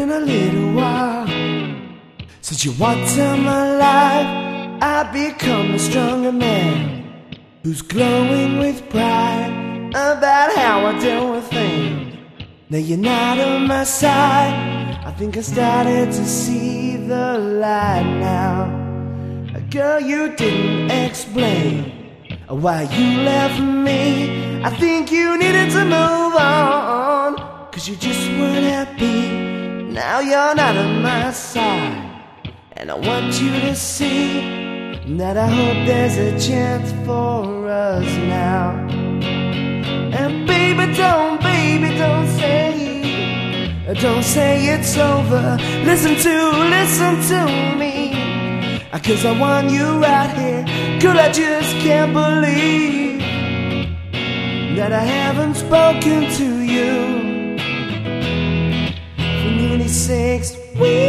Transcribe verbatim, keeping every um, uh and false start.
been a little while since you walked in my life. I've become a stronger man who's glowing with pride about how I deal with things. Now you're not on my side. I think I started to see the light now. Girl, you didn't explain why you left me. I think you needed to move on, cause you just weren't happy. Now you're not on my side, and I want you to see that I hope there's a chance for us now. And baby, don't, baby, don't say, don't say it's over. Listen to, listen to me, cause I want you right here. Girl, I just can't believe that I haven't spoken to you for nearly six weeks.